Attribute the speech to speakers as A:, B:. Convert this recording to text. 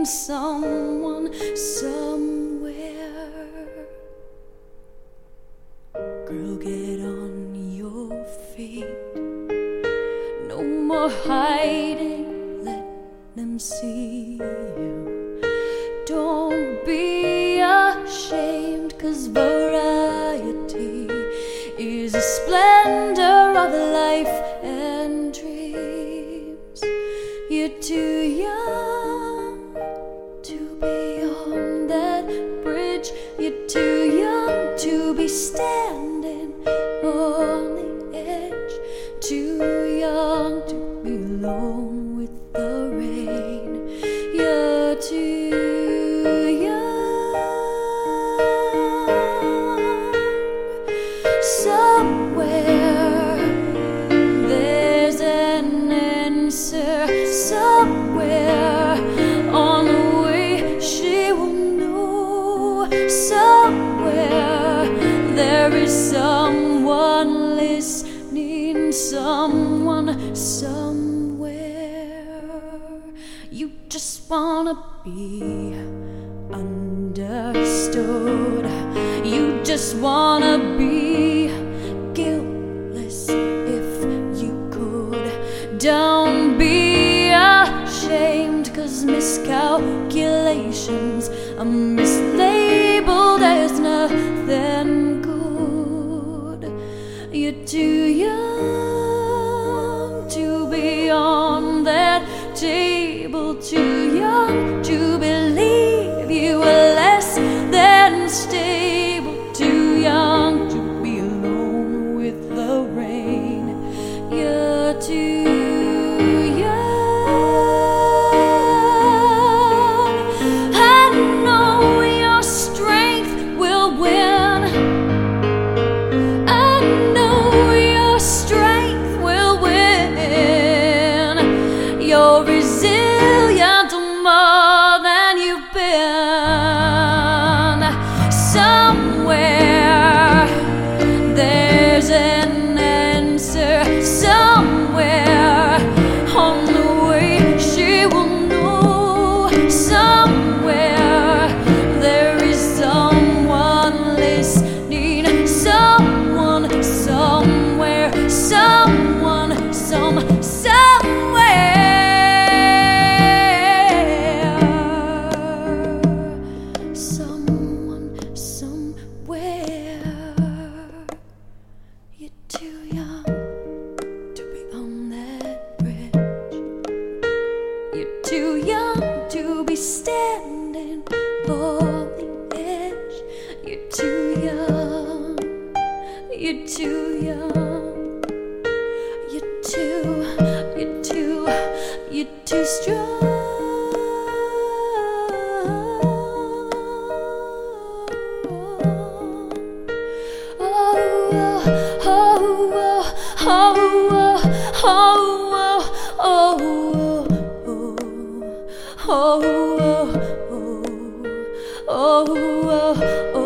A: need someone somewhere. Girl, get on your feet. No more hiding, let them see you. Don't be ashamed, 'cause variety is a splendor of life and dreams. You're too young to be on that bridge. You're too young to be standing on the edge. Too young to be alone with the rain. You're too young. Somewhere there's an answer. Somewhere on the way she will know. Somewhere there is someone listening. Someone somewhere. You just wanna be understood. You just wanna be guiltless if you could. Don't be ashamed, 'cause miscalculations are mislabeled as nothing good. You're too young to be on that table. Too young to believe you were less than stable. Too young to be alone with the rain. You're too young. I know your strength will win. I know your strength will win. You're resilient more than you've been. Somewhere there's an answer. Somewhere on the way she will know. Somewhere there is someone listening. Someone somewhere. Someone somewhere. Someone somewhere. You're too young to be on that bridge. You're too young to be standing on the edge. You're too young. You're too young. You're too strong. Oh, oh, oh, oh, oh, oh, oh, oh, oh, oh, oh, oh.